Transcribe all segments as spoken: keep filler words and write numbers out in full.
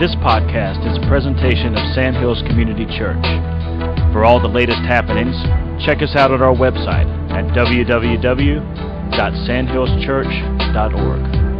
This podcast is a presentation of Sandhills Community Church. For all the latest happenings, check us out at our website at w w w dot sandhills church dot org.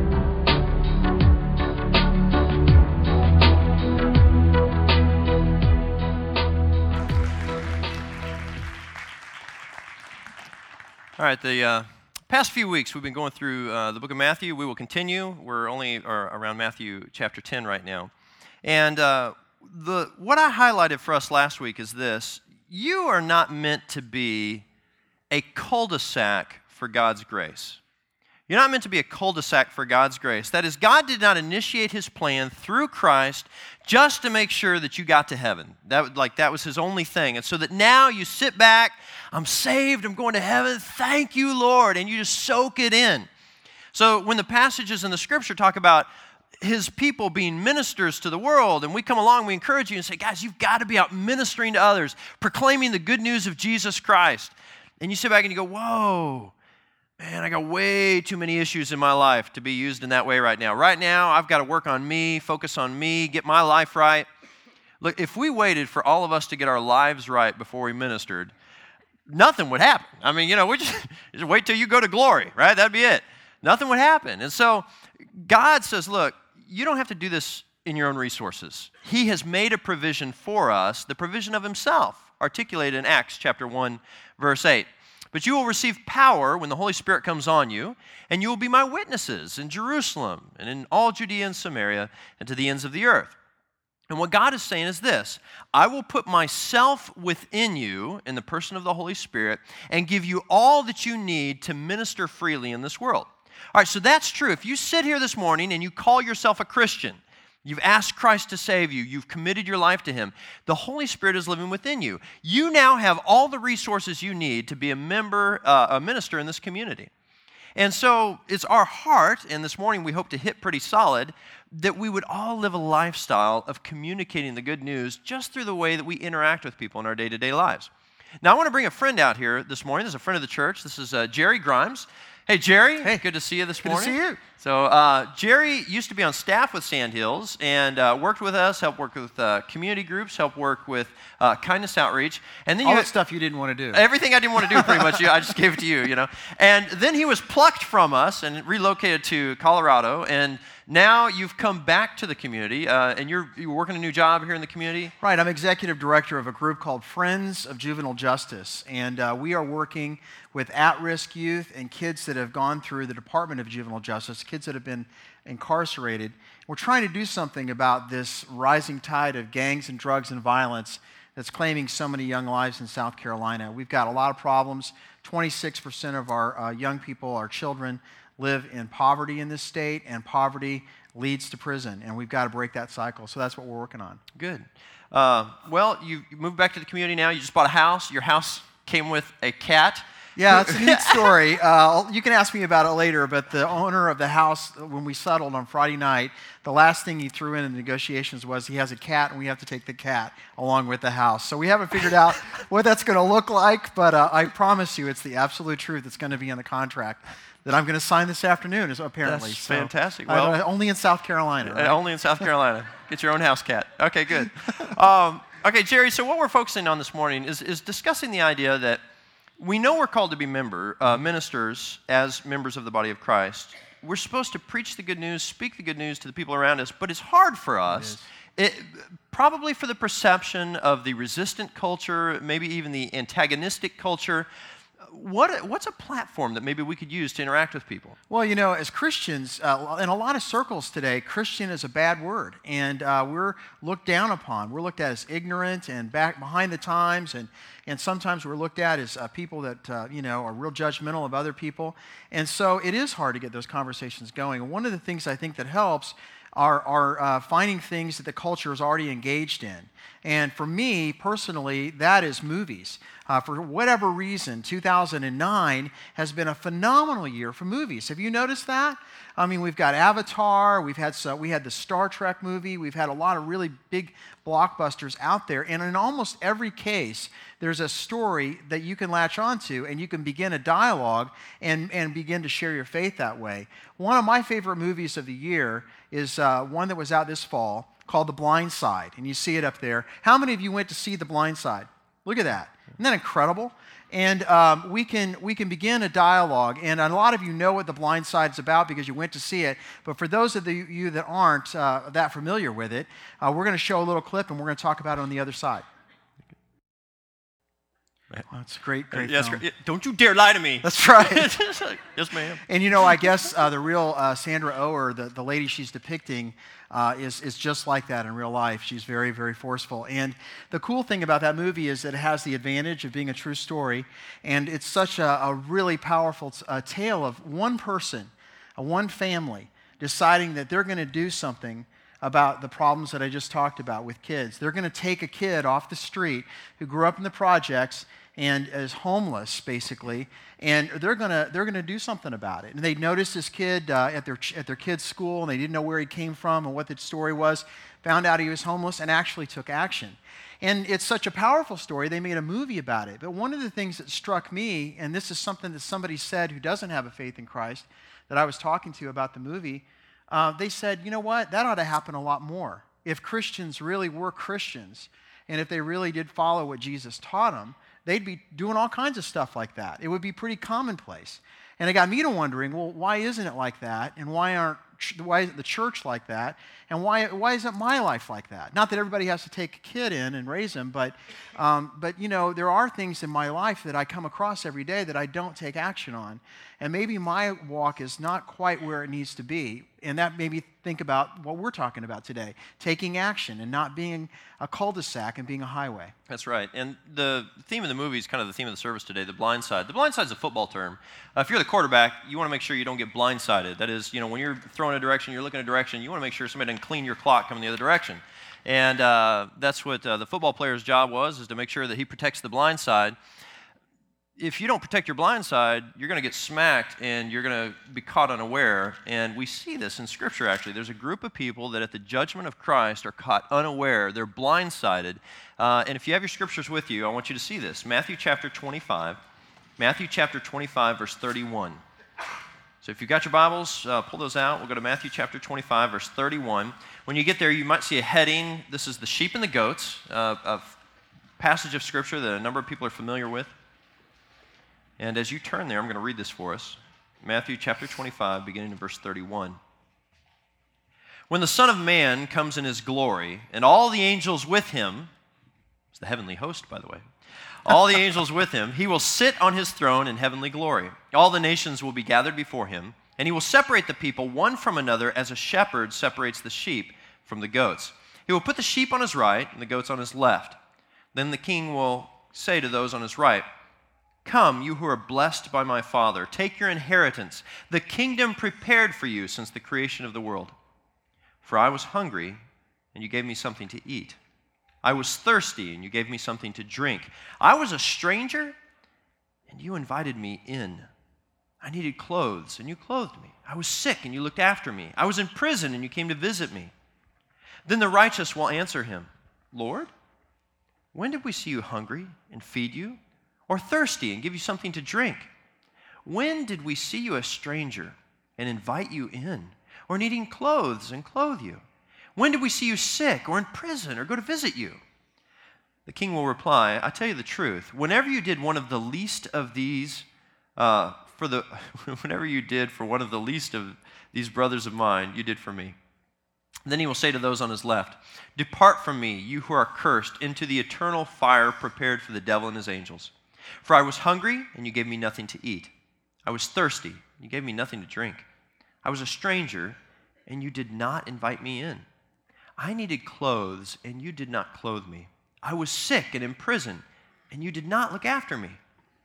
All right, the uh, past few weeks we've been going through uh, the book of Matthew. We will continue. We're only or around Matthew chapter ten right now. And uh, the what I highlighted for us last week is this. You are not meant to be a cul-de-sac for God's grace. You're not meant to be a cul-de-sac for God's grace. That is, God did not initiate His plan through Christ just to make sure that you got to heaven. That, like, that was His only thing. And so that now you sit back, I'm saved, I'm going to heaven, thank you, Lord, and you just soak it in. So when the passages in the Scripture talk about His people being ministers to the world, and we come along, we encourage you and say, guys, you've got to be out ministering to others, proclaiming the good news of Jesus Christ. And you sit back and you go, whoa, man, I got way too many issues in my life to be used in that way right now. Right now, I've got to work on me, focus on me, get my life right. Look, if we waited for all of us to get our lives right before we ministered, nothing would happen. I mean, you know, we just, just wait till you go to glory, right? That'd be it. Nothing would happen. And so God says, look, you don't have to do this in your own resources. He has made a provision for us, the provision of Himself, articulated in Acts chapter one, verse eight. But you will receive power when the Holy Spirit comes on you, and you will be my witnesses in Jerusalem and in all Judea and Samaria and to the ends of the earth. And what God is saying is this: I will put myself within you in the person of the Holy Spirit and give you all that you need to minister freely in this world. All right, so that's true. If you sit here this morning and you call yourself a Christian, you've asked Christ to save you, you've committed your life to Him, the Holy Spirit is living within you. You now have all the resources you need to be a member, uh, a minister in this community. And so it's our heart, and this morning we hope to hit pretty solid, that we would all live a lifestyle of communicating the good news just through the way that we interact with people in our day-to-day lives. Now, I want to bring a friend out here this morning. This is a friend of the church. This is uh, Jerry Grimes. Hey, Jerry. Hey. Good to see you this Good morning. to see you. So uh, Jerry used to be on staff with Sandhills and uh, worked with us, helped work with uh, community groups, helped work with uh, Kindness Outreach. And then All you that stuff you didn't want to do. Everything I didn't want to do, pretty much. I just gave it to you, you know. And then he was plucked from us and relocated to Colorado. And now you've come back to the community, uh, and you're, you're working a new job here in the community. Right. I'm executive director of a group called Friends of Juvenile Justice. And uh, we are working with at-risk youth and kids that have gone through the Department of Juvenile Justice, kids that have been incarcerated. We're trying to do something about this rising tide of gangs and drugs and violence that's claiming so many young lives in South Carolina. We've got a lot of problems. twenty-six percent of our uh, young people, our children, live in poverty in this state, and poverty leads to prison, and we've got to break that cycle. So that's what we're working on. Good. Uh, well, you, you moved back to the community now. You just bought a house. Your house came with a cat. Yeah, it's a neat story. Uh, you can ask me about it later, but the owner of the house, when we settled on Friday night, the last thing he threw in in the negotiations was he has a cat, and we have to take the cat along with the house. So we haven't figured out what that's going to look like, but uh, I promise you it's the absolute truth that's going to be in the contract that I'm going to sign this afternoon, is apparently. That's so, fantastic. Well, uh, only in South Carolina. Right? Only in South Carolina. Get your own house cat. Okay, good. Um, okay, Jerry, so what we're focusing on this morning is, is discussing the idea that we know we're called to be member, uh, ministers as members of the body of Christ. We're supposed to preach the good news, speak the good news to the people around us, but it's hard for us, it, probably for the perception of the resistant culture, maybe even the antagonistic culture. What, what's a platform that maybe we could use to interact with people? Well, you know, as Christians, uh, in a lot of circles today, Christian is a bad word, and uh, we're looked down upon. We're looked at as ignorant and back behind the times, and, and sometimes we're looked at as uh, people that, uh, you know, are real judgmental of other people. And so it is hard to get those conversations going. And one of the things I think that helps are, are uh, finding things that the culture is already engaged in. And for me, personally, that is movies. Uh, for whatever reason, two thousand nine has been a phenomenal year for movies. Have you noticed that? I mean, we've got Avatar, we've had so, we had the Star Trek movie, we've had a lot of really big blockbusters out there, and in almost every case, there's a story that you can latch onto, and you can begin a dialogue and, and begin to share your faith that way. One of my favorite movies of the year is uh, one that was out this fall called The Blind Side, and you see it up there. How many of you went to see The Blind Side? Look at that. Isn't that incredible? And um, we can we can begin a dialogue, and a lot of you know what The Blind Side is about because you went to see it, but for those of the, you that aren't uh, that familiar with it, uh, we're going to show a little clip, and we're going to talk about it on the other side. Well, it's a great, great yes, film. Don't you dare lie to me. That's right. Yes, ma'am. And you know, I guess uh, the real uh, Sandra Oher, the, the lady she's depicting, uh, is, is just like that in real life. She's very, very forceful. And the cool thing about that movie is that it has the advantage of being a true story, and it's such a, a really powerful uh, tale of one person, uh, one family, deciding that they're going to do something about the problems that I just talked about with kids. They're going to take a kid off the street who grew up in the projects and is homeless, basically, and they're gonna they're gonna do something about it. And they noticed this kid uh, at their at their kid's school, and they didn't know where he came from and what the story was. Found out he was homeless and actually took action. And it's such a powerful story. They made a movie about it. But one of the things that struck me, and this is something that somebody said who doesn't have a faith in Christ, that I was talking to about the movie, uh, they said, you know what? That ought to happen a lot more. If Christians really were Christians, and if they really did follow what Jesus taught them, they'd be doing all kinds of stuff like that. It would be pretty commonplace. And it got me to wondering, well, why isn't it like that? And why aren't why isn't the church like that? And why why isn't my life like that? Not that everybody has to take a kid in and raise him, but um, but you know, there are things in my life that I come across every day that I don't take action on. And maybe my walk is not quite where it needs to be. And that made me think about what we're talking about today, taking action and not being a cul-de-sac and being a highway. That's right. And the theme of the movie is kind of the theme of the service today, the blind side. The blind side is a football term. Uh, if you're the quarterback, you want to make sure you don't get blindsided. That is, you know, when you're throwing a direction, you're looking a direction, you want to make sure somebody doesn't clean your clock coming the other direction. And uh, that's what uh, the football player's job was, is to make sure that he protects the blind side. If you don't protect your blind side, you're going to get smacked and you're going to be caught unaware. And we see this in Scripture, actually. There's a group of people that at the judgment of Christ are caught unaware. They're blindsided. Uh, and if you have your Scriptures with you, I want you to see this. Matthew chapter twenty-five. Matthew chapter twenty-five, verse thirty-one. So if you've got your Bibles, uh, pull those out. We'll go to Matthew chapter twenty-five, verse thirty-one. When you get there, you might see a heading. This is the sheep and the goats, uh, a passage of Scripture that a number of people are familiar with. And as you turn there, I'm going to read this for us. Matthew chapter twenty-five, beginning in verse thirty-one. When the Son of Man comes in his glory, and all the angels with him, it's the heavenly host, by the way, all the angels with him, he will sit on his throne in heavenly glory. All the nations will be gathered before him, and he will separate the people one from another as a shepherd separates the sheep from the goats. He will put the sheep on his right and the goats on his left. Then the king will say to those on his right, "Come, you who are blessed by my Father, take your inheritance, the kingdom prepared for you since the creation of the world. For I was hungry, and you gave me something to eat. I was thirsty, and you gave me something to drink. I was a stranger, and you invited me in. I needed clothes, and you clothed me. I was sick, and you looked after me. I was in prison, and you came to visit me." Then the righteous will answer him, "Lord, when did we see you hungry and feed you, or thirsty and give you something to drink? When did we see you a stranger and invite you in, or needing clothes and clothe you? When did we see you sick or in prison or go to visit you?" The king will reply, "I tell you the truth, whenever you did one of the least of these, uh, for the whenever you did for one of the least of these brothers of mine, you did for me." Then he will say to those on his left, "Depart from me, you who are cursed, into the eternal fire prepared for the devil and his angels. For I was hungry, and you gave me nothing to eat. I was thirsty, and you gave me nothing to drink. I was a stranger, and you did not invite me in. I needed clothes, and you did not clothe me. I was sick and in prison, and you did not look after me."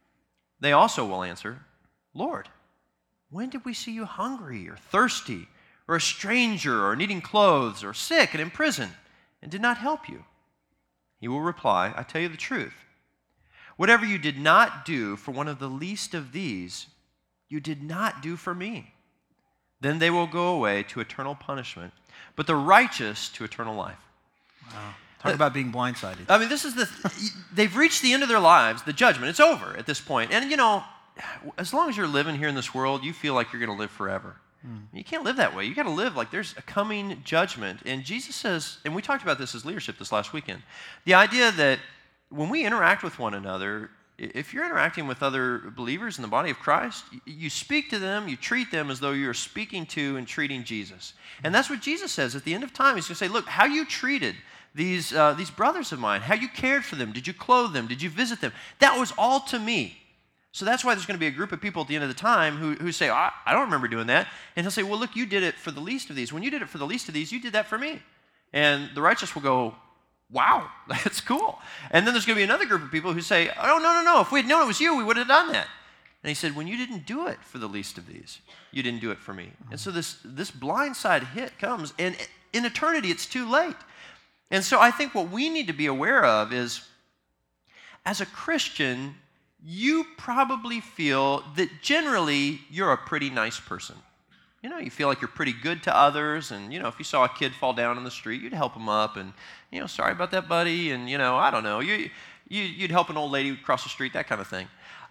They also will answer, "Lord, when did we see you hungry or thirsty, or a stranger, or needing clothes, or sick and in prison, and did not help you?" He will reply, "I tell you the truth. Whatever you did not do for one of the least of these, you did not do for me." Then they will go away to eternal punishment, but the righteous to eternal life. Wow. Talk uh, about being blindsided. I mean, this is the, they've reached the end of their lives, the judgment. It's over at this point. And, you know, as long as you're living here in this world, you feel like you're going to live forever. Mm. You can't live that way. You got to live like there's a coming judgment. And Jesus says, and we talked about this as leadership this last weekend, the idea that when we interact with one another, if you're interacting with other believers in the body of Christ, you speak to them, you treat them as though you're speaking to and treating Jesus. And that's what Jesus says at the end of time. He's going to say, look, how you treated these, uh, these brothers of mine, how you cared for them, did you clothe them, did you visit them? That was all to me. So that's why there's going to be a group of people at the end of the time who, who say, I, I don't remember doing that. And he'll say, well, look, you did it for the least of these. When you did it for the least of these, you did that for me. And the righteous will go, wow, that's cool. And then there's going to be another group of people who say, oh, no, no, no, if we had known it was you, we would have done that. And he said, when you didn't do it for the least of these, you didn't do it for me. Mm-hmm. And so this, this blindside hit comes, and in eternity, it's too late. And so I think what we need to be aware of is, as a Christian, you probably feel that generally you're a pretty nice person. You know, you feel like you're pretty good to others, and, you know, if you saw a kid fall down in the street, you'd help him up, and, you know, sorry about that, buddy, and, you know, I don't know, you, you, you'd help an old lady cross the street, that kind of thing.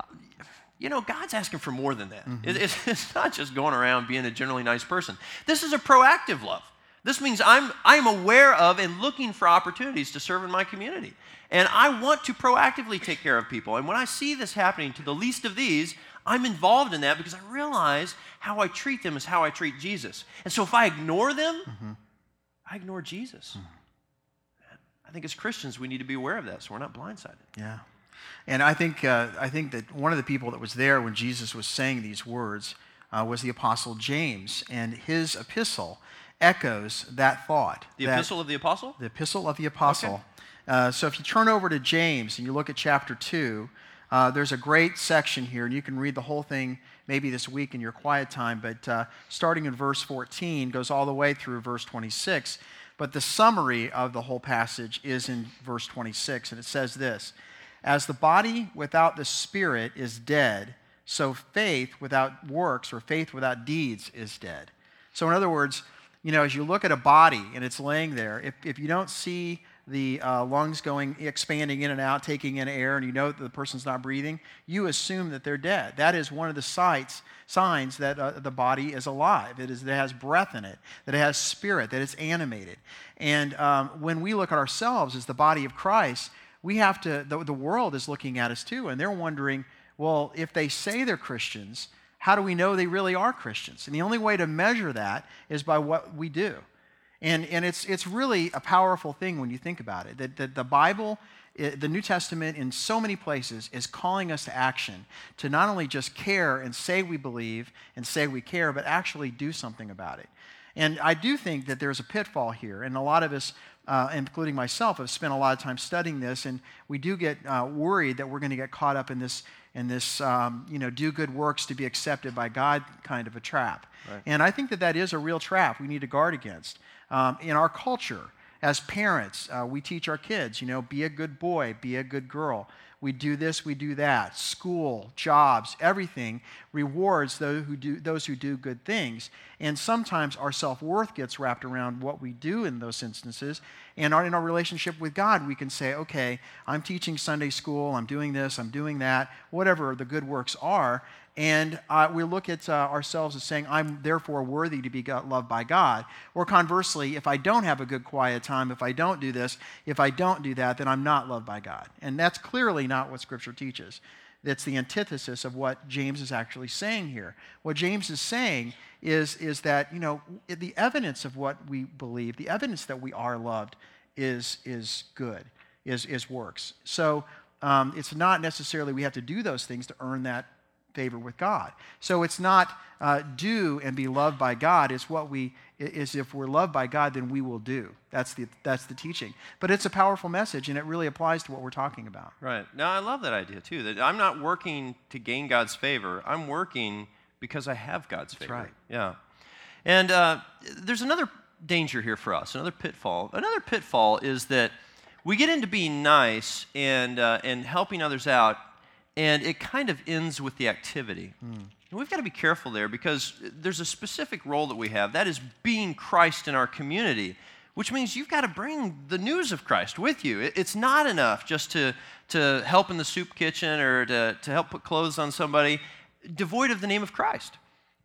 You know, God's asking for more than that. Mm-hmm. It, it's, it's not just going around being a generally nice person. This is a proactive love. This means I'm, I'm aware of and looking for opportunities to serve in my community. And I want to proactively take care of people. And when I see this happening to the least of these, I'm involved in that because I realize how I treat them is how I treat Jesus. And so if I ignore them, mm-hmm. I ignore Jesus. Mm-hmm. I think as Christians, we need to be aware of that so we're not blindsided. Yeah. And I think, uh, I think that one of the people that was there when Jesus was saying these words uh, was the Apostle James. And his epistle echoes that thought. The that, epistle of the apostle? The epistle of the apostle. Okay. Uh, so if you turn over to James and you look at chapter two, uh, there's a great section here, and you can read the whole thing maybe this week in your quiet time, but uh, starting in verse fourteen, goes all the way through verse twenty-six. But the summary of the whole passage is in verse twenty-six, and it says this: as the body without the spirit is dead, so faith without works or faith without deeds is dead. So in other words, you know, as you look at a body and it's laying there, if, if you don't see the uh, lungs going, expanding in and out, taking in air, and you know that the person's not breathing, you assume that they're dead. That is one of the sights, signs that uh, the body is alive. It is, that it has breath in it, that it has spirit, that it's animated. And um, when we look at ourselves as the body of Christ, we have to, the, the world is looking at us too, and they're wondering, well, if they say they're Christians, how do we know they really are Christians? And the only way to measure that is by what we do. And, and it's, it's really a powerful thing when you think about it, that, that the Bible, the New Testament in so many places is calling us to action, to not only just care and say we believe and say we care, but actually do something about it. And I do think that there's a pitfall here, and a lot of us, uh, including myself, have spent a lot of time studying this, and we do get uh, worried that we're going to get caught up in this, in this um, you know, do good works to be accepted by God kind of a trap. Right. And I think that that is a real trap we need to guard against. Um, in our culture, as parents, uh, we teach our kids, you know, be a good boy, be a good girl. We do this, we do that. School, jobs, everything rewards those who do, those who do good things. And sometimes our self-worth gets wrapped around what we do in those instances. And our, in our relationship with God, we can say, okay, I'm teaching Sunday school, I'm doing this, I'm doing that, whatever the good works are. And uh, we look at uh, ourselves as saying, I'm therefore worthy to be God, loved by God. Or conversely, if I don't have a good quiet time, if I don't do this, if I don't do that, then I'm not loved by God. And that's clearly not what Scripture teaches. That's the antithesis of what James is actually saying here. What James is saying is, is that, you know, the evidence of what we believe, the evidence that we are loved is, is good, is, is works. So um, it's not necessarily we have to do those things to earn that favor with God. So it's not uh, do and be loved by God. It's what we is if we're loved by God, then we will do. That's the that's the teaching. But it's a powerful message, and it really applies to what we're talking about. Right. Now, I love that idea too. That I'm not working to gain God's favor. I'm working because I have God's favor. That's right. Yeah. And uh, there's another danger here for us. Another pitfall. Another pitfall is that we get into being nice and uh, and helping others out, and it kind of ends with the activity. Mm. And we've got to be careful there because there's a specific role that we have. That is being Christ in our community, which means you've got to bring the news of Christ with you. It's not enough just to, to help in the soup kitchen or to, to help put clothes on somebody devoid of the name of Christ.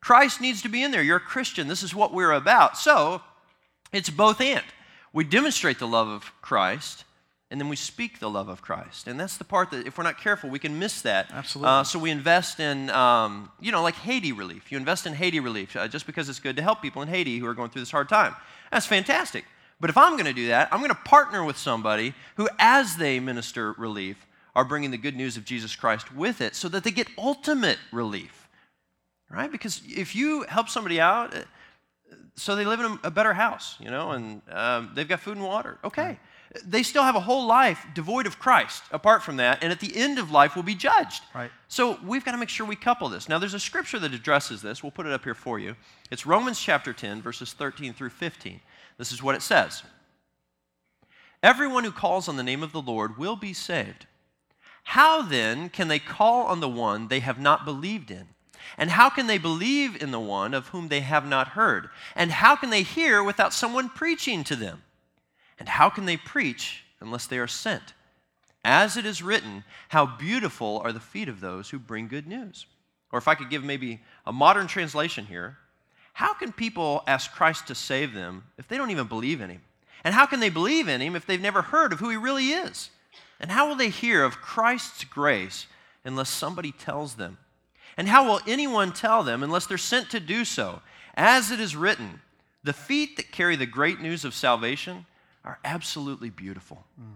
Christ needs to be in there. You're a Christian. This is what we're about. So it's both and. We demonstrate the love of Christ, and then we speak the love of Christ. And that's the part that, if we're not careful, we can miss that. Absolutely. Uh, so we invest in, um, you know, like Haiti relief. You invest in Haiti relief uh, just because it's good to help people in Haiti who are going through this hard time. That's fantastic. But if I'm going to do that, I'm going to partner with somebody who, as they minister relief, are bringing the good news of Jesus Christ with it so that they get ultimate relief, right? Because if you help somebody out, so they live in a better house, you know, and um, they've got food and water, okay. Right. They still have a whole life devoid of Christ apart from that, and at the end of life will be judged. Right. So we've got to make sure we couple this. Now, there's a scripture that addresses this. We'll put it up here for you. It's Romans chapter ten, verses thirteen through fifteen. This is what it says. Everyone who calls on the name of the Lord will be saved. How then can they call on the one they have not believed in? And how can they believe in the one of whom they have not heard? And how can they hear without someone preaching to them? And how can they preach unless they are sent? As it is written, how beautiful are the feet of those who bring good news. Or if I could give maybe a modern translation here, how can people ask Christ to save them if they don't even believe in him? And how can they believe in him if they've never heard of who he really is? And how will they hear of Christ's grace unless somebody tells them? And how will anyone tell them unless they're sent to do so? As it is written, the feet that carry the great news of salvation are absolutely beautiful. Mm.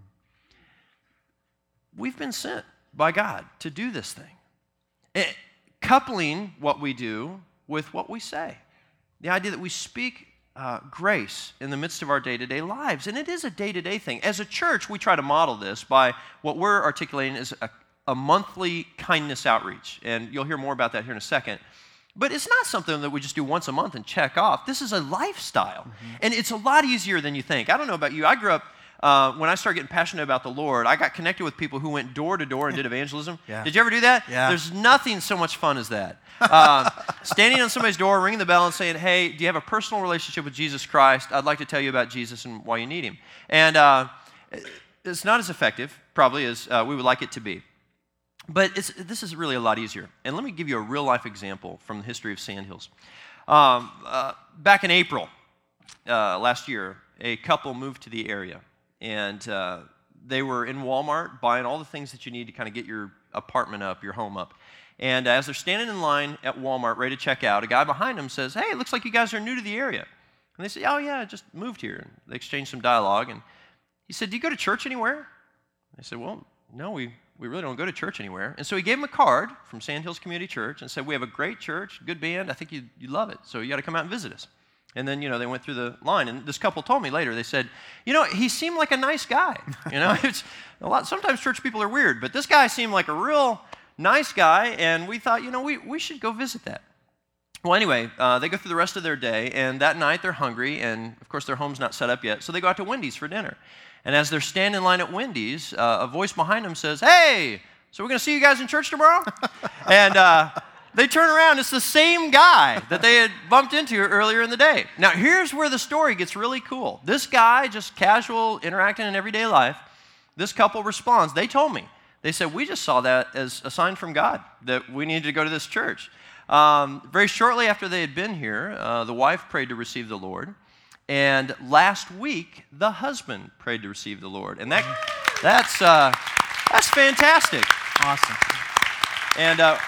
We've been sent by God to do this thing. It, coupling what we do with what we say. The idea that we speak uh, grace in the midst of our day-to-day lives. And it is a day-to-day thing. As a church, we try to model this by what we're articulating as a, a monthly kindness outreach. And you'll hear more about that here in a second. But it's not something that we just do once a month and check off. This is a lifestyle. Mm-hmm. And it's a lot easier than you think. I don't know about you. I grew up, uh, when I started getting passionate about the Lord, I got connected with people who went door to door and did evangelism. Yeah. Did you ever do that? Yeah. There's nothing so much fun as that. Uh, standing on somebody's door, ringing the bell and saying, hey, do you have a personal relationship with Jesus Christ? I'd like to tell you about Jesus and why you need him. And uh, it's not as effective, probably, as uh, we would like it to be. But it's, this is really a lot easier. And let me give you a real-life example from the history of Sandhills. Um, uh, back in April uh, last year, a couple moved to the area. And uh, they were in Walmart buying all the things that you need to kind of get your apartment up, your home up. And as they're standing in line at Walmart ready to check out, a guy behind them says, hey, it looks like you guys are new to the area. And they say, oh, yeah, I just moved here. And they exchanged some dialogue. And he said, do you go to church anywhere? They said, well, no, we... We really don't go to church anywhere. And so he gave him a card from Sandhills Community Church and said, we have a great church, good band. I think you'd, you'd love it. So you got to come out and visit us. And then, you know, they went through the line. And this couple told me later, they said, you know, he seemed like a nice guy. You know, it's a lot. Sometimes church people are weird, but this guy seemed like a real nice guy. And we thought, you know, we, we should go visit that. Well, anyway, uh, they go through the rest of their day. And that night they're hungry. And, of course, their home's not set up yet. So they go out to Wendy's for dinner. And as they're standing in line at Wendy's, uh, a voice behind them says, hey, so we're going to see you guys in church tomorrow? and uh, they turn around. It's the same guy that they had bumped into earlier in the day. Now, here's where the story gets really cool. This guy, just casual, interacting in everyday life, this couple responds. They told me. They said, we just saw that as a sign from God that we needed to go to this church. Um, very shortly after they had been here, uh, the wife prayed to receive the Lord. And last week, the husband prayed to receive the Lord. And that, that's, uh, that's fantastic. Awesome. And uh,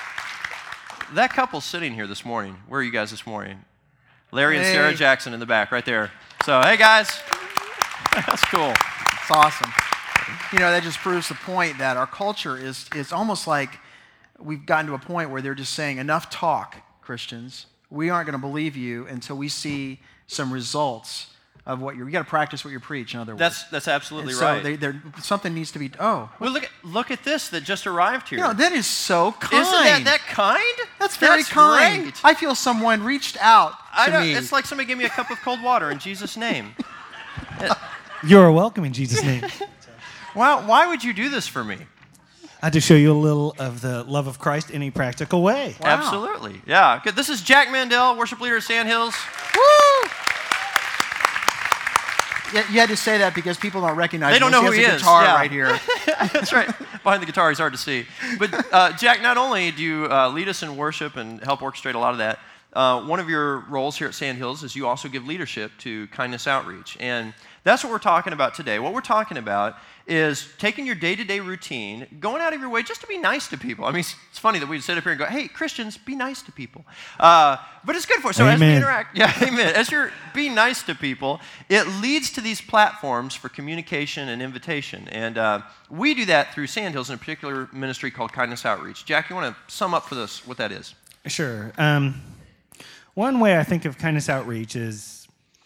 that couple's sitting here this morning. Where are you guys this morning? Larry and hey. Sarah Jackson in the back, right there. So, hey, guys. That's cool. It's awesome. You know, that just proves the point that our culture is, is almost like we've gotten to a point where they're just saying, enough talk, Christians. We aren't going to believe you until we see some results of what you're, you got to practice what you preach, in other words. That's that's absolutely and so right. They, they're, something needs to be, oh. Well, look at, look at this that just arrived here. You know, that is so kind. Isn't that that kind? That's very That's kind. great. I feel someone reached out to I know, me. It's like somebody gave me a cup of cold water in Jesus' name. You're welcome in Jesus' name. Wow, why would you do this for me? I had to show you a little of the love of Christ in a practical way. Wow. Absolutely, yeah. Good. This is Jack Mandel, worship leader at Sandhills. Woo! Yeah, you had to say that because people don't recognize They don't him. know who he he has a is. guitar Yeah. right here. That's right. Behind the guitar, he's hard to see. But uh, Jack, not only do you uh, lead us in worship and help orchestrate a lot of that, uh, one of your roles here at Sandhills is you also give leadership to Kindness Outreach. And that's what we're talking about today. What we're talking about is taking your day-to-day routine, going out of your way just to be nice to people. I mean, it's funny that we sit up here and go, hey, Christians, be nice to people. Uh, but it's good for us. So amen. as we interact, yeah, amen. As you're being nice to people, it leads to these platforms for communication and invitation. And uh, we do that through Sandhills in a particular ministry called Kindness Outreach. Jack, you want to sum up for this what that is? Sure. Um, one way I think of Kindness Outreach is,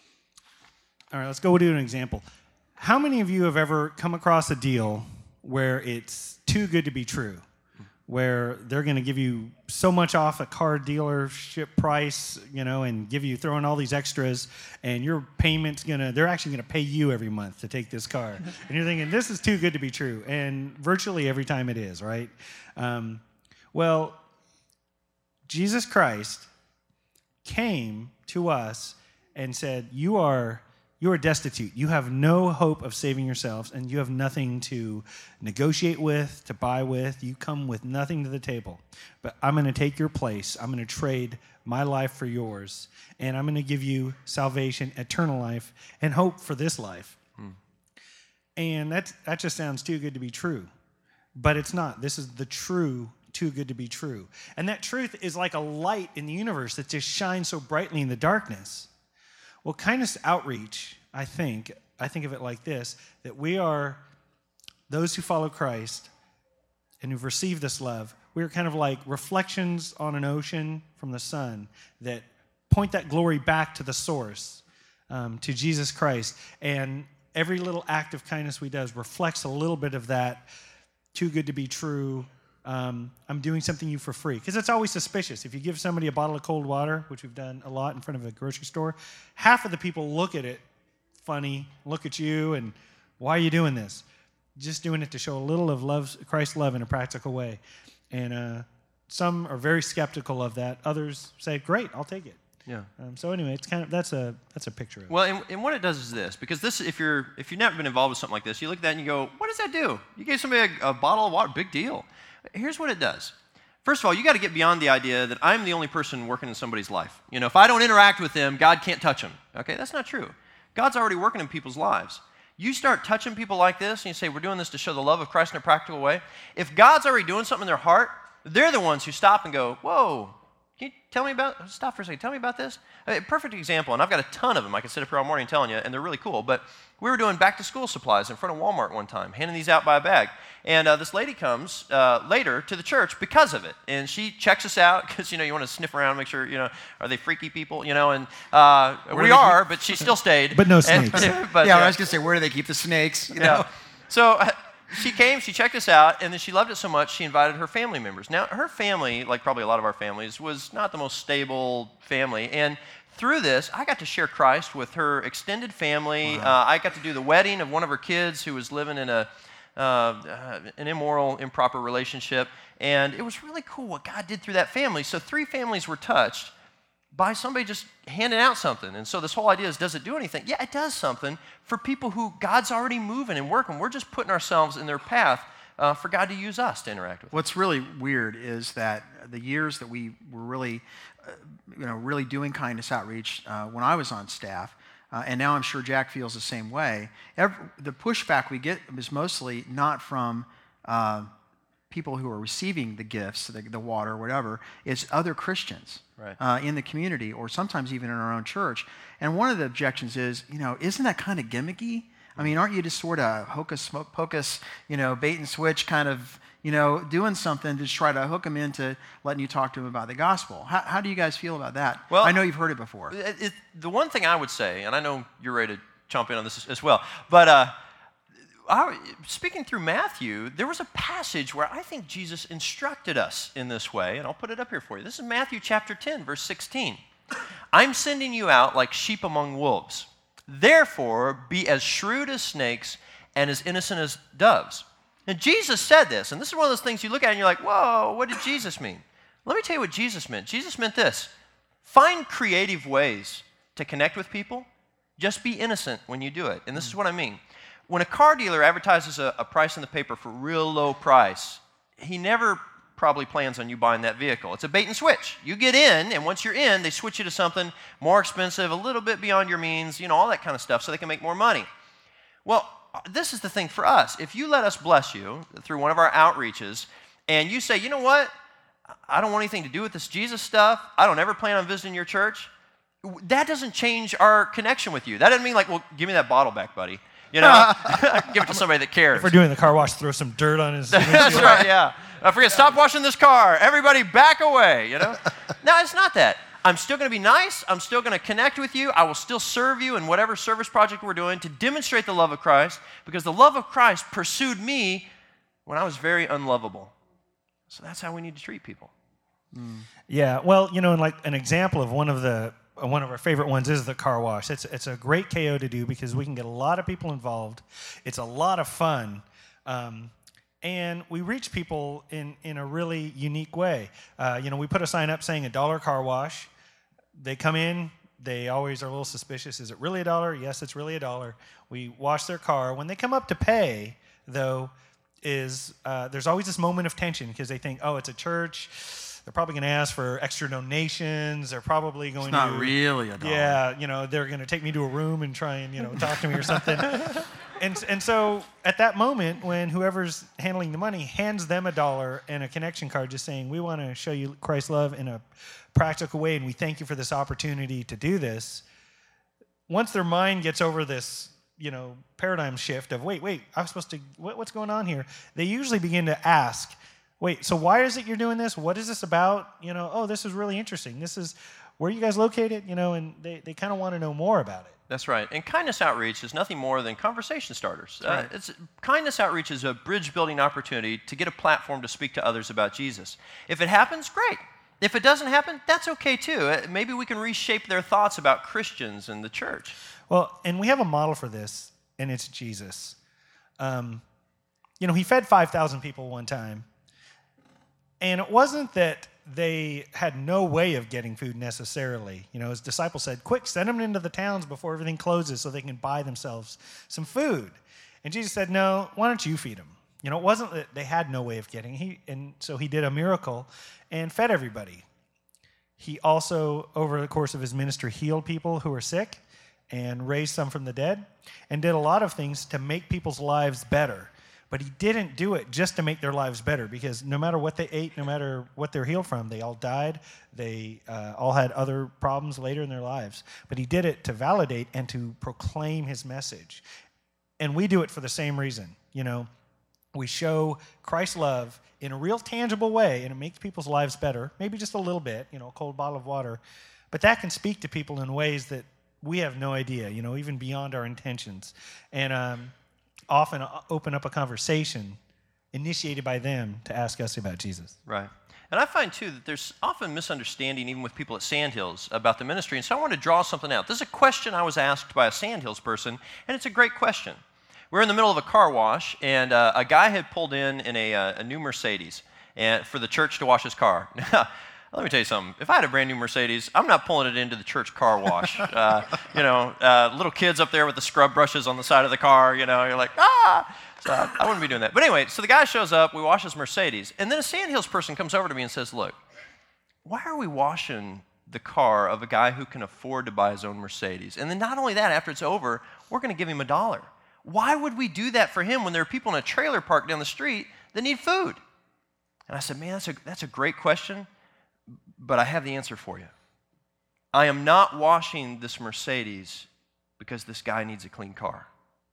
all right, let's go do an example. How many of you have ever come across a deal where it's too good to be true, where they're going to give you so much off a car dealership price, you know, and give you, throwing all these extras, and your payment's going to, they're actually going to pay you every month to take this car. And you're thinking, this is too good to be true. And virtually every time it is, right? Um, well, Jesus Christ came to us and said, you are you are destitute. You have no hope of saving yourselves, and you have nothing to negotiate with, to buy with. You come with nothing to the table. But I'm going to take your place. I'm going to trade my life for yours, and I'm going to give you salvation, eternal life, and hope for this life. Hmm. And that, that just sounds too good to be true. But it's not. This is the true too good to be true. And that truth is like a light in the universe that just shines so brightly in the darkness. Well, Kindness Outreach, I think, I think of it like this, that we are those who follow Christ and who've received this love. We are kind of like reflections on an ocean from the sun that point that glory back to the source, um, to Jesus Christ. And every little act of kindness we do reflects a little bit of that too good to be true. Um, I'm doing something you for free. Because it's always suspicious. If you give somebody a bottle of cold water, which we've done a lot in front of a grocery store, half of the people look at it funny, look at you, and why are you doing this? Just doing it to show a little of love, Christ's love in a practical way. And uh, some are very skeptical of that. Others say, great, I'll take it. Yeah. Um, so anyway, it's kind of that's a that's a picture of it. Well, and, and what it does is this, because this, if you're if you've never been involved with something like this, you look at that and you go, what does that do? You gave somebody a, a bottle of water, big deal. Here's what it does. First of all, you got to get beyond the idea that I'm the only person working in somebody's life. You know, if I don't interact with them, God can't touch them. Okay, that's not true. God's already working in people's lives. You start touching people like this, and you say, we're doing this to show the love of Christ in a practical way. If God's already doing something in their heart, they're the ones who stop and go, whoa, can you tell me about, stop for a second, tell me about this? A perfect example, and I've got a ton of them. I can sit up here all morning telling you, and they're really cool. But we were doing back-to-school supplies in front of Walmart one time, handing these out by a bag. And uh, this lady comes uh, later to the church because of it. And she checks us out because, you know, you want to sniff around, make sure, you know, are they freaky people, you know? And uh, we are, keep... but she still stayed. But no snakes. And, but, yeah, uh, I was going to say, where do they keep the snakes? You know? Yeah. So uh, she came, she checked us out, and then she loved it so much, she invited her family members. Now, her family, like probably a lot of our families, was not the most stable family. And through this, I got to share Christ with her extended family. Wow. Uh, I got to do the wedding of one of her kids who was living in a uh, uh, an immoral, improper relationship. And it was really cool what God did through that family. So three families were touched by somebody just handing out something. And so this whole idea is, does it do anything? Yeah, it does something for people who God's already moving and working. We're just putting ourselves in their path uh, for God to use us to interact with. What's really weird is that the years that we were really, uh, you know, really doing Kindness Outreach uh, when I was on staff, uh, and now I'm sure Jack feels the same way, every, the pushback we get is mostly not from uh, people who are receiving the gifts, the, the water, or whatever, it's other Christians right. uh, in the community, or sometimes even in our own church. And one of the objections is, you know, isn't that kind of gimmicky? I mean, aren't you just sort of hocus pocus, you know, bait and switch kind of, you know, doing something to try to hook them into letting you talk to them about the gospel? How, how do you guys feel about that? Well, I know you've heard it before. It, it, the one thing I would say, and I know you're ready to chomp in on this as, as well, but uh, I, speaking through Matthew, there was a passage where I think Jesus instructed us in this way, and I'll put it up here for you. This is Matthew chapter ten, verse sixteen. I'm sending you out like sheep among wolves. Therefore, be as shrewd as snakes and as innocent as doves. And Jesus said this, and this is one of those things you look at and you're like, whoa, what did Jesus mean? Let me tell you what Jesus meant. Jesus meant this: find creative ways to connect with people. Just be innocent when you do it. And this is what I mean. When a car dealer advertises a, a price in the paper for real low price, he never probably plans on you buying that vehicle. It's a bait and switch. You get in, and once you're in, they switch you to something more expensive, a little bit beyond your means, you know, all that kind of stuff, so they can make more money. Well, this is the thing for us. If you let us bless you through one of our outreaches, and you say, you know what, I don't want anything to do with this Jesus stuff, I don't ever plan on visiting your church, that doesn't change our connection with you. That doesn't mean like, well, give me that bottle back, buddy. You know, give it to somebody that cares. If we're doing the car wash, throw some dirt on his. That's right, yeah. I forget, stop washing this car. Everybody back away, you know? No, it's not that. I'm still going to be nice. I'm still going to connect with you. I will still serve you in whatever service project we're doing to demonstrate the love of Christ, because the love of Christ pursued me when I was very unlovable. So that's how we need to treat people. Mm. Yeah, well, you know, and like an example of one of the one of our favorite ones is the car wash. It's it's a great K O to do because we can get a lot of people involved. It's a lot of fun. Um, And we reach people in, in a really unique way. Uh, you know, we put a sign up saying a dollar car wash. They come in. They always are a little suspicious. Is it really a dollar? Yes, it's really a dollar. We wash their car. When they come up to pay, though, is uh, there's always this moment of tension because they think, oh, it's a church. They're probably going to ask for extra donations. They're probably going to... It's not to, really a dollar. Yeah, you know, they're going to take me to a room and try and, you know, talk to me or something. And and so at that moment, when whoever's handling the money hands them a dollar and a connection card just saying, we want to show you Christ's love in a practical way, and we thank you for this opportunity to do this, once their mind gets over this, you know, paradigm shift of, wait, wait, I'm supposed to, what, what's going on here? They usually begin to ask, wait, so why is it you're doing this? What is this about? You know, oh, this is really interesting. This is, where are you guys located? You know, and they, they kind of want to know more about it. That's right. And kindness outreach is nothing more than conversation starters. Right. Uh, it's, kindness outreach is a bridge-building opportunity to get a platform to speak to others about Jesus. If it happens, great. If it doesn't happen, that's okay too. Uh, maybe we can reshape their thoughts about Christians and the church. Well, and we have a model for this, and it's Jesus. Um, you know, he fed five thousand people one time, and it wasn't that they had no way of getting food necessarily. You know, his disciples said, quick, send them into the towns before everything closes so they can buy themselves some food. And Jesus said, no, why don't you feed them? You know, it wasn't that they had no way of getting. He and so he did a miracle and fed everybody. He also, over the course of his ministry, healed people who were sick and raised some from the dead and did a lot of things to make people's lives better. But he didn't do it just to make their lives better, because no matter what they ate, no matter what they're healed from, they all died. They uh, all had other problems later in their lives. But he did it to validate and to proclaim his message. And we do it for the same reason. You know, we show Christ's love in a real tangible way, and it makes people's lives better, maybe just a little bit, you know, a cold bottle of water. But that can speak to people in ways that we have no idea, you know, even beyond our intentions. And um often open up a conversation initiated by them to ask us about Jesus. Right. And I find, too, that there's often misunderstanding even with people at Sandhills about the ministry. And so I want to draw something out. This is a question I was asked by a Sandhills person, and it's a great question. We're in the middle of a car wash, and uh, a guy had pulled in in a, uh, a new Mercedes and for the church to wash his car. Let me tell you something. If I had a brand new Mercedes, I'm not pulling it into the church car wash. uh, you know, uh, little kids up there with the scrub brushes on the side of the car, you know, you're like, ah! So I, I wouldn't be doing that. But anyway, so the guy shows up, we wash his Mercedes, and then a Sandhills person comes over to me and says, look, why are we washing the car of a guy who can afford to buy his own Mercedes? And then not only that, after it's over, we're going to give him a dollar. Why would we do that for him when there are people in a trailer park down the street that need food? And I said, man, that's a, that's a great question. But I have the answer for you. I am not washing this Mercedes because this guy needs a clean car.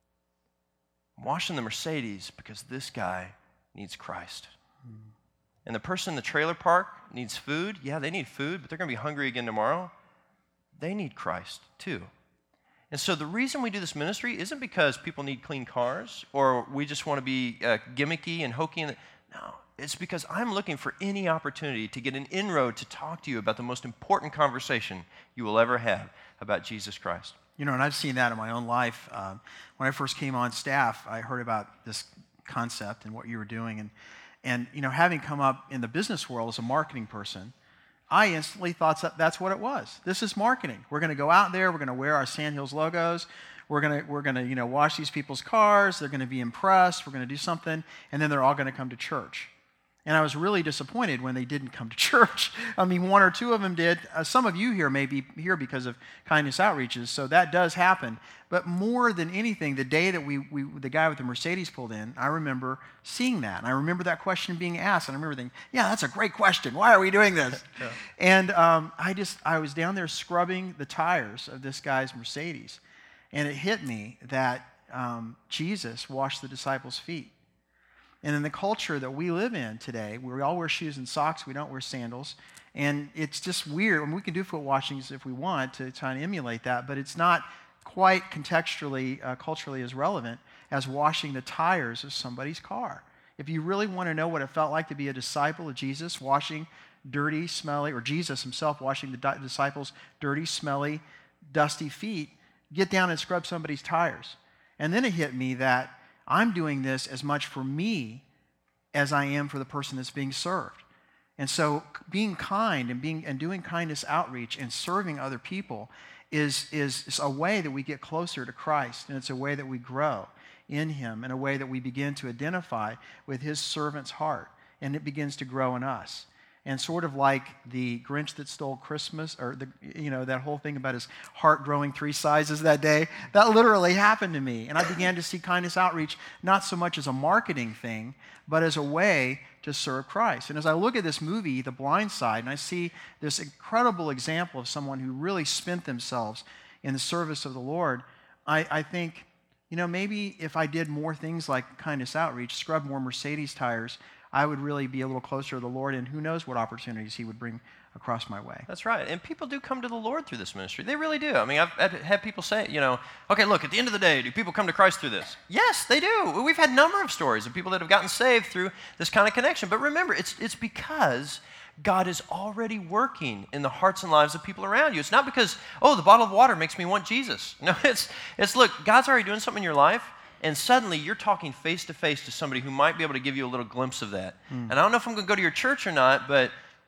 I'm washing the Mercedes because this guy needs Christ. Mm. And the person in the trailer park needs food. Yeah, they need food, but they're going to be hungry again tomorrow. They need Christ too. And so the reason we do this ministry isn't because people need clean cars or we just want to be uh, gimmicky and hokey. And no. It's because I'm looking for any opportunity to get an inroad to talk to you about the most important conversation you will ever have about Jesus Christ. You know, and I've seen that in my own life. Um, when I first came on staff, I heard about this concept and what you were doing. And, and, you know, having come up in the business world as a marketing person, I instantly thought that that's what it was. This is marketing. We're going to go out there. We're going to wear our Sandhills logos. We're going to, we're going to, you know, wash these people's cars. They're going to be impressed. We're going to do something. And then they're all going to come to church. And I was really disappointed when they didn't come to church. I mean, one or two of them did. Uh, some of you here may be here because of Kindness Outreaches, so that does happen. But more than anything, the day that we, we the guy with the Mercedes pulled in, I remember seeing that. And I remember that question being asked. And I remember thinking, yeah, that's a great question. Why are we doing this? Yeah. And um, I just, I was down there scrubbing the tires of this guy's Mercedes. And it hit me that um, Jesus washed the disciples' feet. And in the culture that we live in today, where we all wear shoes and socks, we don't wear sandals, and it's just weird. I mean, we can do foot washings if we want to try and emulate that, but it's not quite contextually, uh, culturally as relevant as washing the tires of somebody's car. If you really want to know what it felt like to be a disciple of Jesus, washing dirty, smelly, or Jesus himself washing the di- disciples' dirty, smelly, dusty feet, get down and scrub somebody's tires. And then it hit me that I'm doing this as much for me as I am for the person that's being served. And so being kind and being and doing kindness outreach and serving other people is, is, is a way that we get closer to Christ, and it's a way that we grow in him, in a way that we begin to identify with his servant's heart, and it begins to grow in us. And sort of like the Grinch that stole Christmas, or the, you know, that whole thing about his heart growing three sizes that day, that literally happened to me. And I began to see Kindness Outreach not so much as a marketing thing, but as a way to serve Christ. And as I look at this movie, The Blind Side, and I see this incredible example of someone who really spent themselves in the service of the Lord, I, I think, you know, maybe if I did more things like Kindness Outreach, scrub more Mercedes tires, I would really be a little closer to the Lord, and who knows what opportunities he would bring across my way. That's right. And people do come to the Lord through this ministry. They really do. I mean, I've, I've had people say, you know, okay, look, at the end of the day, do people come to Christ through this? Yes, they do. We've had a number of stories of people that have gotten saved through this kind of connection. But remember, it's it's because God is already working in the hearts and lives of people around you. It's not because, oh, the bottle of water makes me want Jesus. No, it's, it's look, God's already doing something in your life, and suddenly you're talking face-to-face to somebody who might be able to give you a little glimpse of that. Mm. And I don't know if I'm going to go to your church or not, but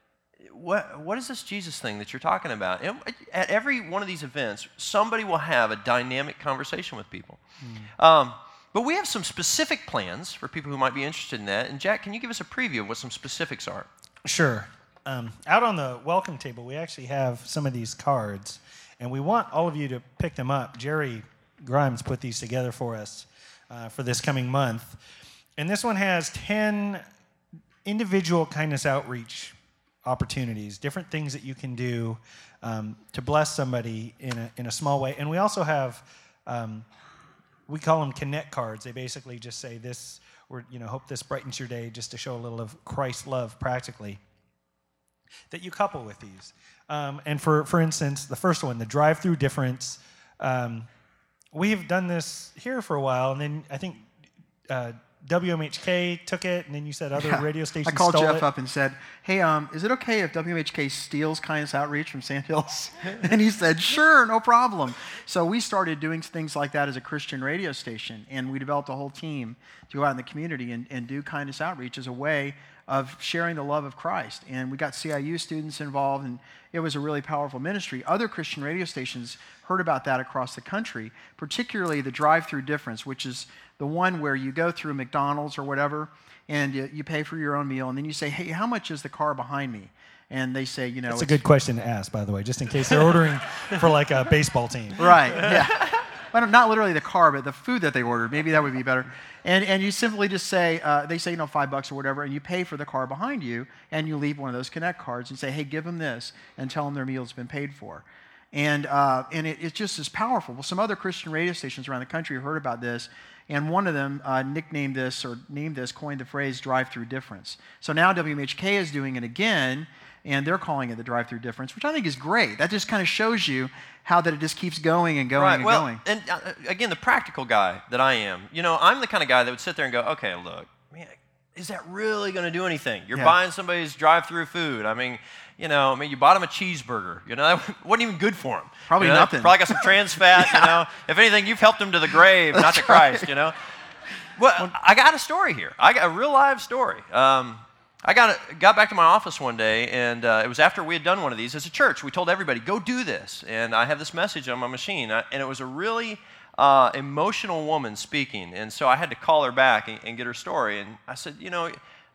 what what is this Jesus thing that you're talking about? And at every one of these events, somebody will have a dynamic conversation with people. Mm. Um, but we have some specific plans for people who might be interested in that. And Jack, can you give us a preview of what some specifics are? Sure. Um, out on the welcome table, we actually have some of these cards, and we want all of you to pick them up. Jerry Grimes put these together for us uh, for this coming month. And this one has ten individual kindness outreach opportunities, different things that you can do um, to bless somebody in a, in a small way. And we also have, um, we call them connect cards. They basically just say this, or, you know, hope this brightens your day, just to show a little of Christ's love practically, that you couple with these. Um, and for, for instance, the first one, the drive-through difference, um, we've done this here for a while, and then I think uh, W M H K took it, and then you said other yeah. radio stations I called stole Jeff it. up and said, hey, um, is it okay if W M H K steals Kindness Outreach from Sandhills? And he said, sure, no problem. So we started doing things like that as a Christian radio station, and we developed a whole team to go out in the community and, and do Kindness Outreach as a way of sharing the love of Christ. And we got C I U students involved, and it was a really powerful ministry. Other Christian radio stations heard about that across the country, particularly the drive-through difference, which is the one where you go through McDonald's or whatever, and you, you pay for your own meal, and then you say, hey, how much is the car behind me? And they say, you know... That's a good question to ask, by the way, just in case they're ordering for like a baseball team. Right, yeah. Well, not literally the car, but the food that they ordered. Maybe that would be better. And and you simply just say, uh, they say, you know, five bucks or whatever, and you pay for the car behind you, and you leave one of those Connect cards and say, hey, give them this, and tell them their meal's been paid for. And uh, and it, it just is powerful. Well, some other Christian radio stations around the country heard about this, and one of them uh, nicknamed this, or named this, coined the phrase drive-through difference. So now W M H K is doing it again, and they're calling it the drive-through difference, which I think is great. That just kind of shows you how that it just keeps going and going right. and well, going. And uh, again, the practical guy that I am, you know, I'm the kind of guy that would sit there and go, okay, look, man, is that really going to do anything? You're yeah. buying somebody's drive-through food. I mean, you know, I mean, you bought him a cheeseburger. You know, that wasn't even good for him. Probably you know, nothing. Probably got some trans fat. yeah. You know, if anything, you've helped him to the grave, not to Christ. Right. You know. Well, I got a story here. I got a real live story. Um, I got a, got back to my office one day, and uh, it was after we had done one of these as a church. We told everybody, go do this. And I have this message on my machine, I, and it was a really uh, emotional woman speaking. And so I had to call her back and, and get her story. And I said, you know,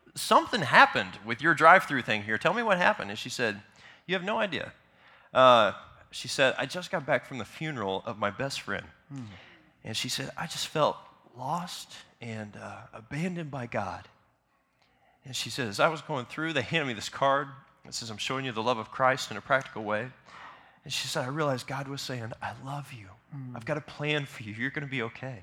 something happened with your drive-through thing here. Tell me what happened. And she said, you have no idea. Uh, she said, I just got back from the funeral of my best friend. Mm. And she said, I just felt lost and uh, abandoned by God. And she said, as I was going through, they handed me this card. It says, I'm showing you the love of Christ in a practical way. And she said, I realized God was saying, I love you. Mm. I've got a plan for you. You're going to be okay.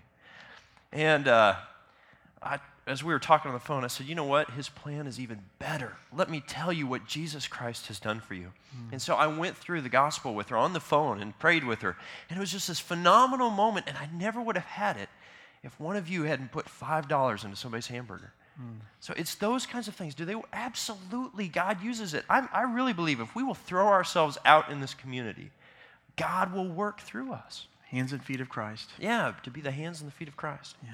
And uh, I, as we were talking on the phone, I said, you know what? His plan is even better. Let me tell you what Jesus Christ has done for you. Mm. And so I went through the gospel with her on the phone and prayed with her. And it was just this phenomenal moment, and I never would have had it if one of you hadn't put five dollars into somebody's hamburger. Mm. So it's those kinds of things. Do they? Absolutely, God uses it. I, I really believe if we will throw ourselves out in this community, God will work through us. Hands and feet of Christ. Yeah, to be the hands and the feet of Christ. Yeah.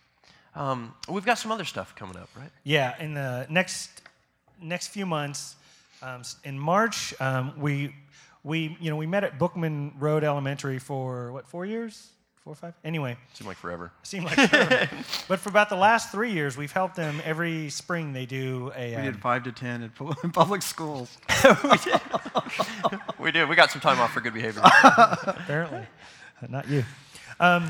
Um, we've got some other stuff coming up, right? Yeah, in the next next few months, um, in March, um, we we you know we met at Bookman Road Elementary for what four years, four or five? Anyway, seemed like forever. Seemed like forever. But for about the last three years, we've helped them every spring. They do a. We um, did five to ten in, pu- in public schools. we did. we did. We got some time off for good behavior. Apparently, uh, not you. Um,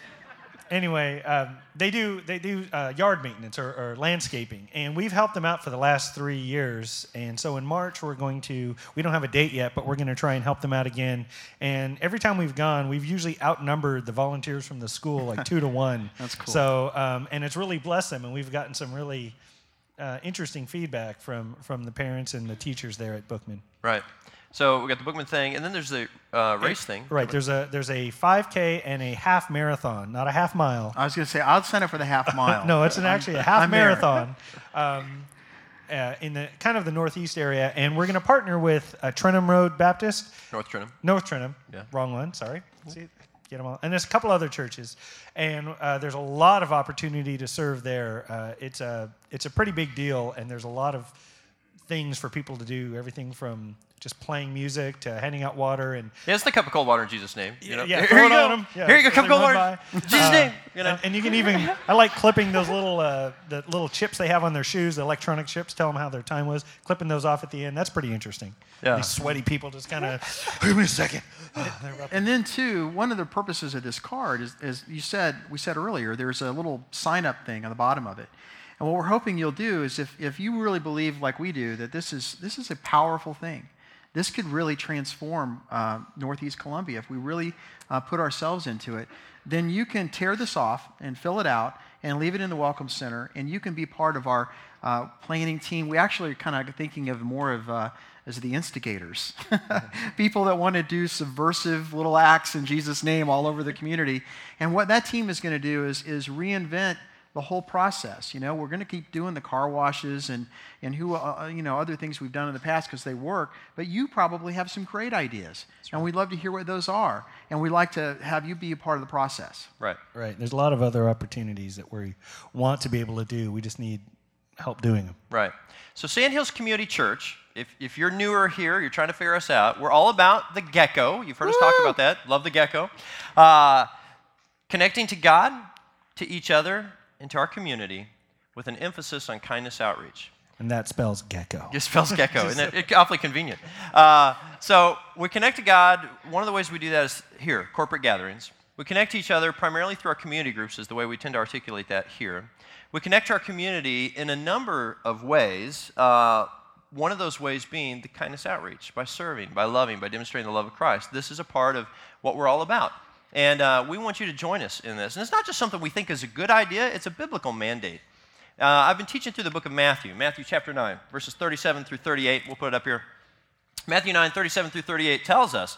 Anyway, um, they do they do uh, yard maintenance or, or landscaping, and we've helped them out for the last three years. And so in March, we're going to, we don't have a date yet, but we're going to try and help them out again. And every time we've gone, we've usually outnumbered the volunteers from the school like two to one. That's cool. So, um, and it's really blessed them, and we've gotten some really uh, interesting feedback from, from the parents and the teachers there at Bookman. Right. So we got the Bookman thing, and then there's the uh, race thing. Right. There's a there's a five K and a half marathon, not a half mile. I was going to say I'll sign up for the half mile. No, it's an actually a half I'm marathon um, uh, in the kind of the northeast area, and we're going to partner with uh, Trenham Road Baptist. North Trenham. North Trenham. Yeah. Wrong one. Sorry. See, get them all. And there's a couple other churches, and uh, there's a lot of opportunity to serve there. Uh, it's a it's a pretty big deal, and there's a lot of things for people to do. Everything from just playing music to handing out water and yeah, it's the cup of cold water in Jesus' name. You know? yeah, here, throw here it you go. on them. Yeah, here you go, cup of cold water. In Jesus' uh, name. You know, and, and you can even I like clipping those little uh, the little chips they have on their shoes, the electronic chips. Tell them how their time was. Clipping those off at the end. That's pretty interesting. Yeah. These sweaty people just kind of wait a second. Oh, and then too, one of the purposes of this card is, is you said we said earlier. There's a little sign up thing on the bottom of it. And what we're hoping you'll do is if, if you really believe like we do that this is this is a powerful thing. This could really transform uh, Northeast Columbia if we really uh, put ourselves into it. Then you can tear this off and fill it out and leave it in the Welcome Center, and you can be part of our uh, planning team. We actually are kind of thinking of more of uh, as the instigators, people that want to do subversive little acts in Jesus' name all over the community. And what that team is going to do is is reinvent the whole process. You know, we're going to keep doing the car washes and and who uh, you know other things we've done in the past because they work. But you probably have some great ideas, right. And we'd love to hear what those are. And we'd like to have you be a part of the process. Right, right. There's a lot of other opportunities that we want to be able to do. We just need help doing them. Right. So Sandhills Community Church. If if you're newer here, you're trying to figure us out. We're all about the gecko. You've heard Woo! us talk about that. Love the gecko. Uh, connecting to God, to each other, into our community with an emphasis on kindness outreach. And that spells gecko. It spells gecko, and it, it's awfully convenient. Uh, so we connect to God. One of the ways we do that is here, corporate gatherings. We connect to each other primarily through our community groups is the way we tend to articulate that here. We connect to our community in a number of ways, uh, one of those ways being the kindness outreach, by serving, by loving, by demonstrating the love of Christ. This is a part of what we're all about. And uh, we want you to join us in this. And it's not just something we think is a good idea, it's a biblical mandate. Uh, I've been teaching through the book of Matthew, Matthew chapter nine, verses thirty-seven through thirty-eight. We'll put it up here. Matthew nine, thirty-seven through thirty-eight tells us,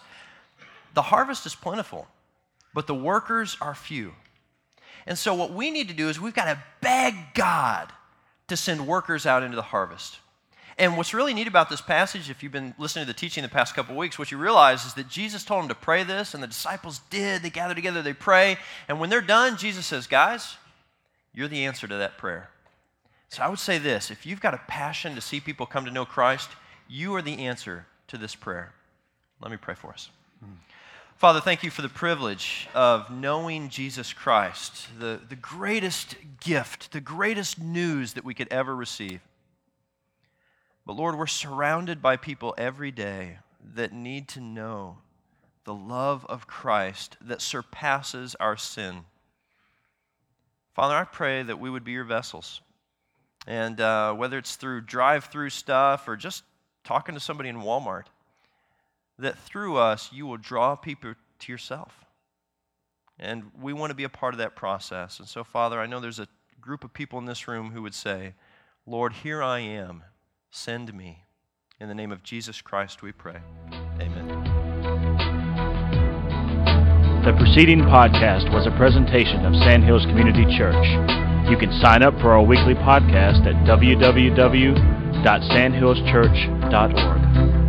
the harvest is plentiful, but the workers are few. And so what we need to do is we've got to beg God to send workers out into the harvest. And what's really neat about this passage, if you've been listening to the teaching the past couple of weeks, what you realize is that Jesus told them to pray this, and the disciples did. They gather together, they pray, and when they're done, Jesus says, guys, you're the answer to that prayer. So I would say this, if you've got a passion to see people come to know Christ, you are the answer to this prayer. Let me pray for us. Hmm. Father, thank you for the privilege of knowing Jesus Christ, the, the greatest gift, the greatest news that we could ever receive. But Lord, we're surrounded by people every day that need to know the love of Christ that surpasses our sin. Father, I pray that we would be your vessels. And uh, whether it's through drive-through stuff or just talking to somebody in Walmart, that through us you will draw people to yourself. And we want to be a part of that process. And so, Father, I know there's a group of people in this room who would say, Lord, here I am. Send me. In the name of Jesus Christ we pray. Amen. The preceding podcast was a presentation of Sandhills Community Church. You can sign up for our weekly podcast at w w w dot sandhills church dot org.